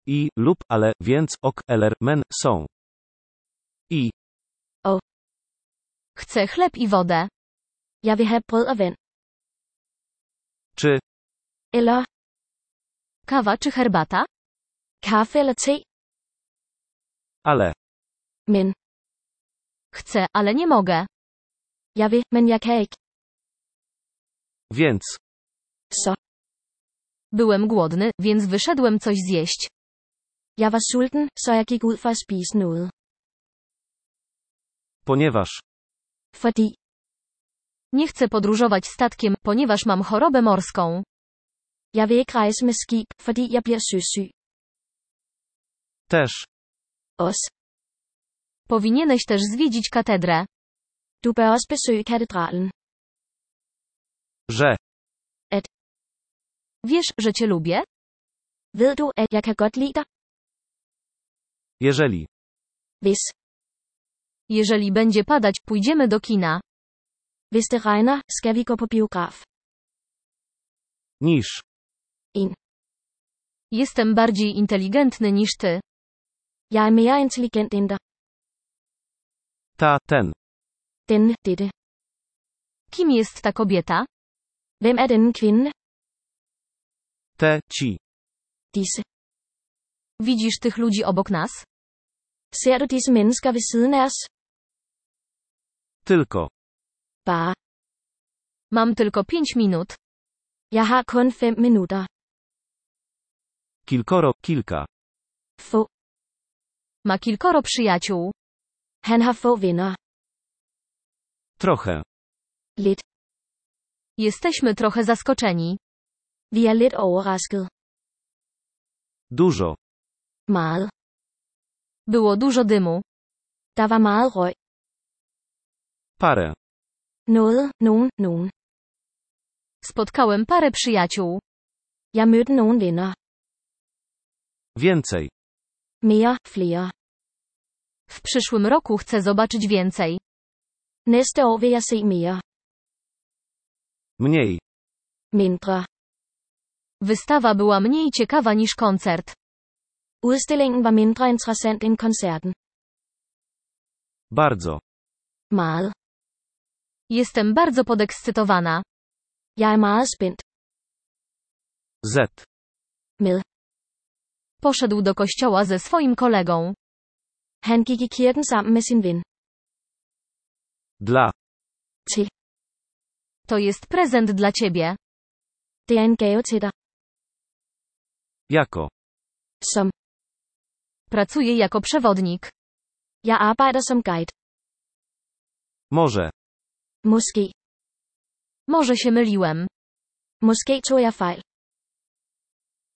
I, lub, ale, więc, ok, eller, men, są. I. Chcę chleb i wodę. Jeg vil have brød og vand. Czy. Eller Kawa czy herbata? kaffe eller te. Ale. Men. Chcę, ale nie mogę. Jeg vil, men jeg kan ikke. Więc. Så. Byłem głodny, więc wyszedłem coś zjeść. Jeg var sulten, så jeg gik ud for at spise noget. Ponieważ. Fordi. Nie chcę podróżować statkiem, ponieważ mam chorobę morską. Jeg vil ikke rejse med skib, fordi jeg bliver søsyg. Też. Også. Powinieneś też zwiedzić katedrę. Du bør også besøge katedralen. Że. Wiesz, że cię lubię? Ved du, at jeg kan godt lide dig? Jeżeli. Hvis. Jeżeli będzie padać, pójdziemy do kina. Hvis det regner, skal vi gå på biograf. Niż. Jestem bardziej inteligentny niż ty. Jeg er mere intelligent end dig. Ta, ten. Denne, dette. Kim jest ta kobieta? Hvem er denne kvinde? Te, ci. Disse. Widzisz tych ludzi obok nas? Ser du disse mennesker ved siden af os? Tylko. Bare. Mam tylko 5 minut. Jeg har kun 5 minutter. Kilkoro, kilka. Få. Ma kilkoro przyjaciół. Han har få venner. Trochę. Lidt. Jesteśmy trochę zaskoczeni. Vi er lidt overrasket. Dużo. Meget. Było dużo dymu. Der var meget røg. Parę. Noget, nogen. Spotkałem parę przyjaciół. Jeg mødte nogle venner. Więcej. Mere, flere. W przyszłym roku chcę zobaczyć więcej. Næste år vil jeg se mere. Mniej. Mindre. Wystawa była mniej ciekawa niż koncert. Udstillingen var mindre interessant end koncerten. Bardzo. Meget. Jestem bardzo podekscytowana. Jeg er meget spændt. Z. Med. Poszedł do kościoła ze swoim kolegą. Han gik i kirken sammen med sin ven. Dla. Til. To jest prezent dla ciebie. Det er en gave til dig. Jako. Som. Pracuję jako przewodnik. Jeg arbejder som guide. Może. Måske. Może się myliłem. Måske tog jeg fejl.